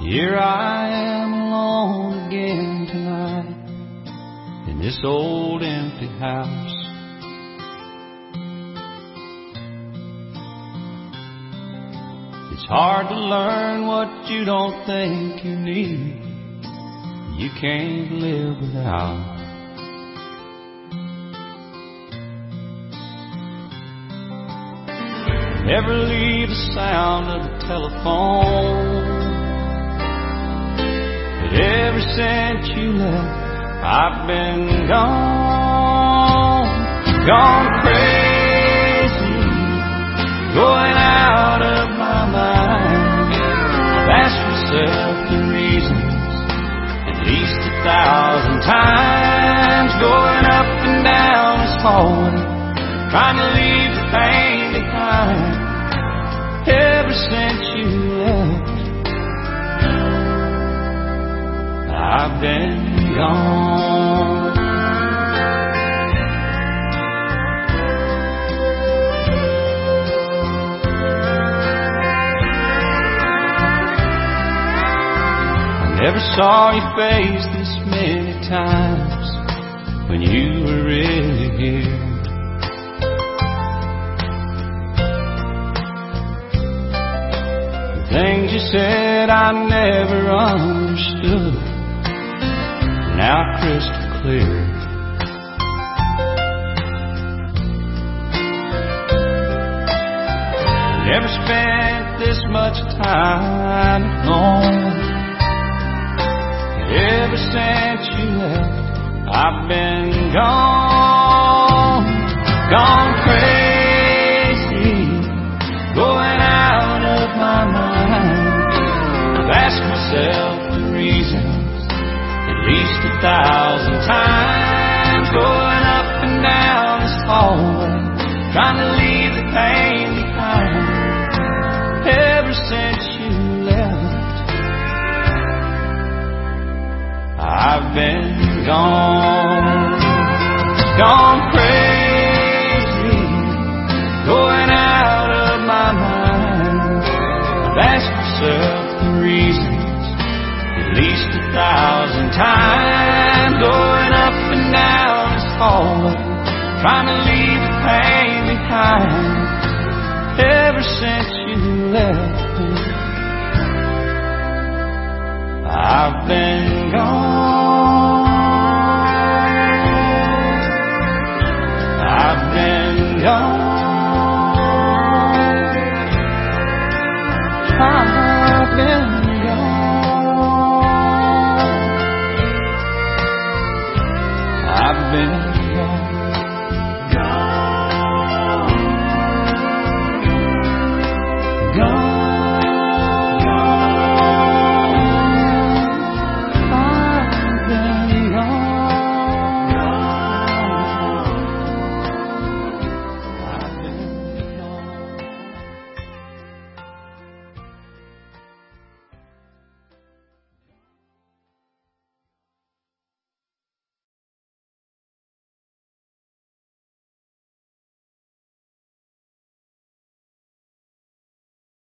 Here I am alone again tonight in this old empty house. It's hard to learn what you don't think you need, you can't live without. Never leave the sound of the telephone, but ever since you left, I've been gone crazy, going out of my mind. I've asked myself the reasons at least 1,000 times, going up and down this hallway, trying to leave the pain behind. Ever since you left, I've been gone. I never saw your face this many times when you were really here. Things you said I never understood, now crystal clear. Never spent this much time alone. Ever since you left, I've been gone crazy, going out of my mind. I've asked myself the reasons at least 1,000 times, going up and down this hallway, trying to leave the pain behind. Ever since you left, I've been gone crazy, going out of my mind. I've asked myself the reasons at least 1,000 times, going up and down this hallway, trying to leave the pain behind. Ever since you left me, I've been